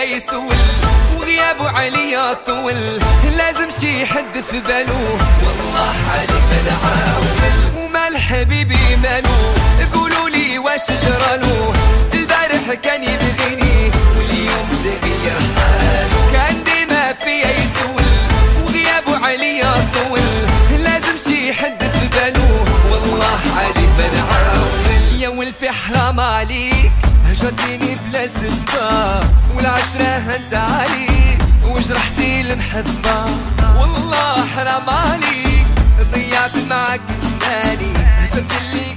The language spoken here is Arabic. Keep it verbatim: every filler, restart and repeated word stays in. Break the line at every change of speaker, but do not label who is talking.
فيا يسول وغيابه عليا طول، لازم شي حد في باله والله علي بدعاول. ومال حبيبي مالو قولوا لي واش جرالو، البارح كان يبغيني واليوم تغير حاله، كان ديما فيا يسول وغيابه عليا طول، لازم شي حد في باله والله علي بدعاول. يا ولفي حرام عليك هجرتيني بلا سبة، والعشرة هنت عليك وجرحتي المحبة، والله حرام عليك ضيعت معك زماني، هجرت اللي